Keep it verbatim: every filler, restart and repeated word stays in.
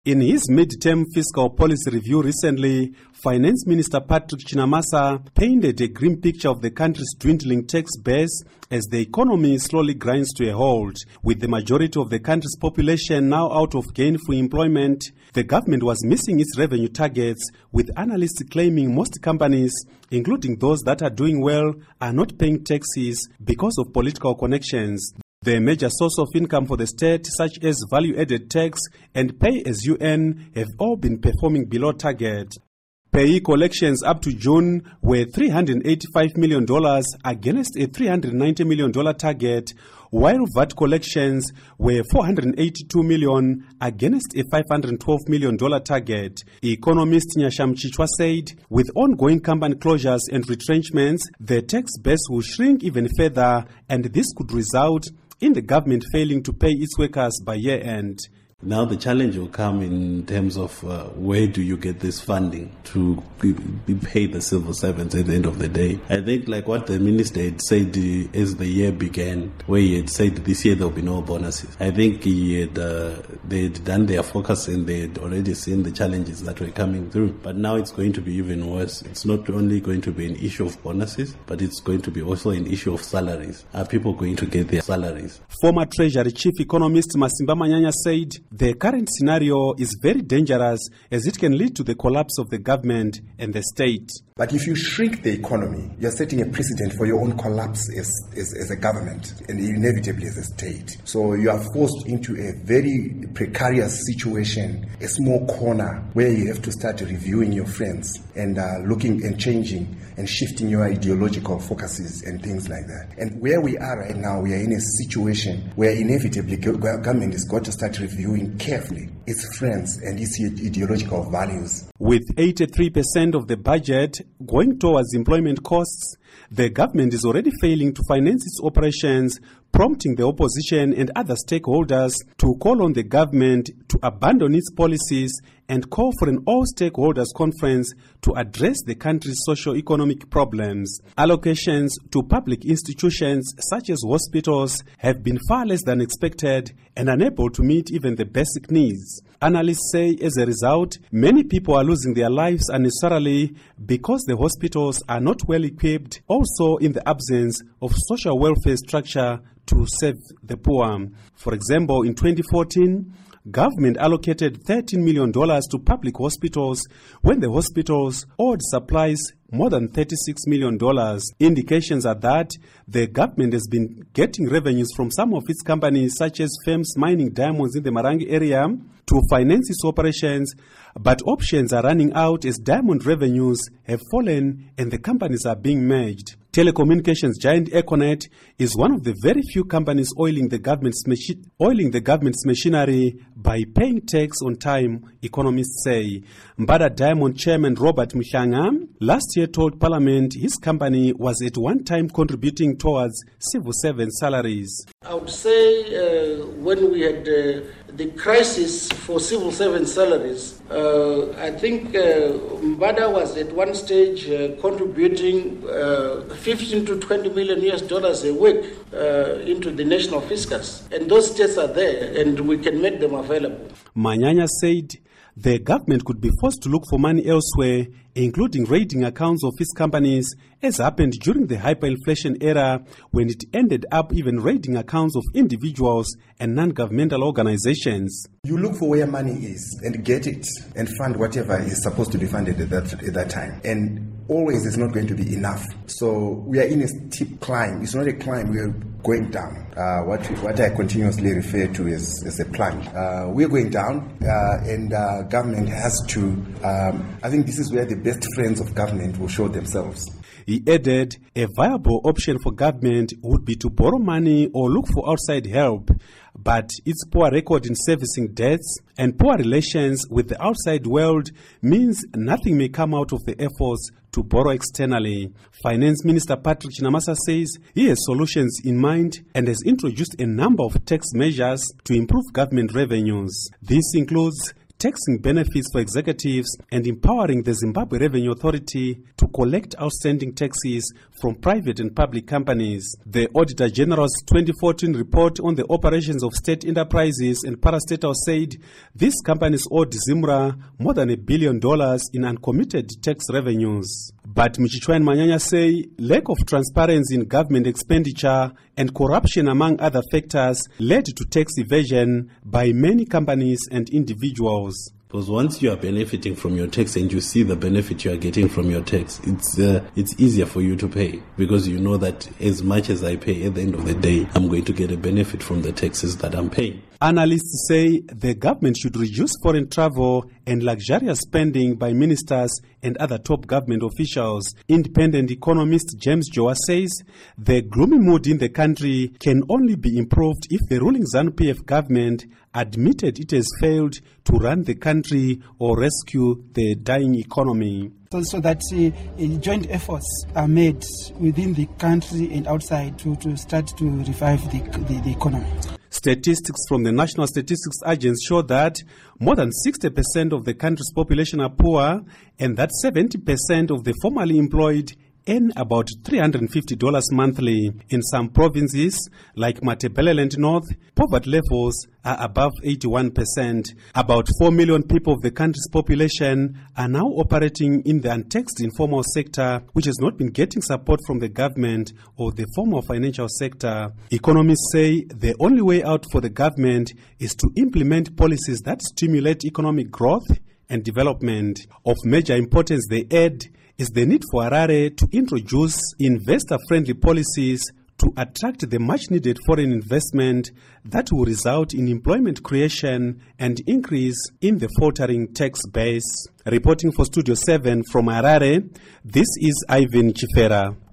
In his mid-term fiscal policy review recently, Finance Minister Patrick Chinamasa painted a grim picture of the country's dwindling tax base as the economy slowly grinds to a halt. With the majority of the country's population now out of gainful employment, the government was missing its revenue targets, with analysts claiming most companies, including those that are doing well, are not paying taxes because of political connections. The major source of income for the state, such as value-added tax and pay-as-you-earn, have all been performing below target. Payee collections up to June were three hundred eighty-five million dollars against a three hundred ninety million dollars target, while V A T collections were four hundred eighty-two million dollars against a five hundred twelve million dollars target. Economist Nyasham Chichwa said, with ongoing company closures and retrenchments, the tax base will shrink even further, and this could result in the government failing to pay its workers by year-end. Now the challenge will come in terms of uh, where do you get this funding to be paid the civil servants at the end of the day. I think like what the minister had said uh, as the year began, where he had said this year there will be no bonuses. I think he had, uh, they had done their focus and they had already seen the challenges that were coming through. But now it's going to be even worse. It's not only going to be an issue of bonuses, but it's going to be also an issue of salaries. Are people going to get their salaries? Former Treasury Chief Economist Masimba Manyanya said, the current scenario is very dangerous as it can lead to the collapse of the government and the state. But if you shrink the economy, you're setting a precedent for your own collapse as, as, as a government and inevitably as a state. So you are forced into a very precarious situation, a small corner where you have to start reviewing your friends and uh, looking and changing and shifting your ideological focuses and things like that. And where we are right now, we are in a situation where inevitably government has got to start reviewing carefully its friends and its ideological values. With eighty-three percent of the budget going towards employment costs, the government is already failing to finance its operations, prompting the opposition and other stakeholders to call on the government to abandon its policies and call for an all-stakeholders conference to address the country's socio-economic problems. Allocations to public institutions such as hospitals have been far less than expected and unable to meet even the basic needs. Analysts say as a result, many people are losing their lives unnecessarily because the hospitals are not well equipped, also in the absence of social welfare structure to serve the poor. For example, in twenty fourteen, government allocated thirteen million dollars to public hospitals when the hospitals owed supplies more than thirty-six million dollars. Indications are that the government has been getting revenues from some of its companies, such as firms mining diamonds in the Marangi area, to finance its operations, but options are running out as diamond revenues have fallen and the companies are being merged. Telecommunications giant Econet is one of the very few companies oiling the government's machi- oiling the government's machinery by paying tax on time, economists say. Mbada Diamond chairman Robert Mhlanga last year told Parliament his company was at one time contributing towards civil servant salaries. I would say uh, when we had uh, the crisis for civil servant salaries, uh, I think uh, Mbada was at one stage uh, contributing uh, fifteen to twenty million U S dollars a week uh, into the national fiscus. And those states are there and we can make them available. Manyanya said the government could be forced to look for money elsewhere, including raiding accounts of its companies, as happened during the hyperinflation era when it ended up even raiding accounts of individuals and non-governmental organizations. You look for where money is and get it and fund whatever is supposed to be funded at that, at that time. And always it's not going to be enough. So we are in a steep climb. It's not a climb, we are going down. Uh, what what I continuously refer to as, as a plunge. Uh, we're going down uh, and uh, government has to, um, I think this is where the best friends of government will show themselves. He added, a viable option for government would be to borrow money or look for outside help, but its poor record in servicing debts and poor relations with the outside world means nothing may come out of the efforts to borrow externally. Finance Minister Patrick Chinamasa says he has solutions in mind and has introduced a number of tax measures to improve government revenues. This includes taxing benefits for executives and empowering the Zimbabwe Revenue Authority to collect outstanding taxes from private and public companies. The Auditor General's twenty fourteen report on the operations of state enterprises and parastatals said these companies owed Zimra more than a billion dollars in uncommitted tax revenues. But Mchichwani Manyanya say lack of transparency in government expenditure and corruption, among other factors, led to tax evasion by many companies and individuals. Because once you are benefiting from your tax and you see the benefit you are getting from your tax, it's uh, it's easier for you to pay, because you know that as much as I pay, at the end of the day, I'm going to get a benefit from the taxes that I'm paying. Analysts say the government should reduce foreign travel and luxurious spending by ministers and other top government officials. Independent economist James Joa says the gloomy mood in the country can only be improved if the ruling ZANU P F government admitted it has failed to run the country or rescue the dying economy. So, so that uh, joint efforts are made within the country and outside to, to start to revive the, the, the economy. Statistics from the National Statistics Agency show that more than sixty percent of the country's population are poor, and that seventy percent of the formerly employed earn about three hundred fifty dollars monthly. In some provinces, like Matabeleland North, poverty levels are above eighty-one percent. About four million people of the country's population are now operating in the untaxed informal sector, which has not been getting support from the government or the formal financial sector. Economists say the only way out for the government is to implement policies that stimulate economic growth and development. Of major importance, they add, is the need for Harare to introduce investor-friendly policies to attract the much-needed foreign investment that will result in employment creation and increase in the faltering tax base. Reporting for Studio seven from Harare, this is Ivan Chifera.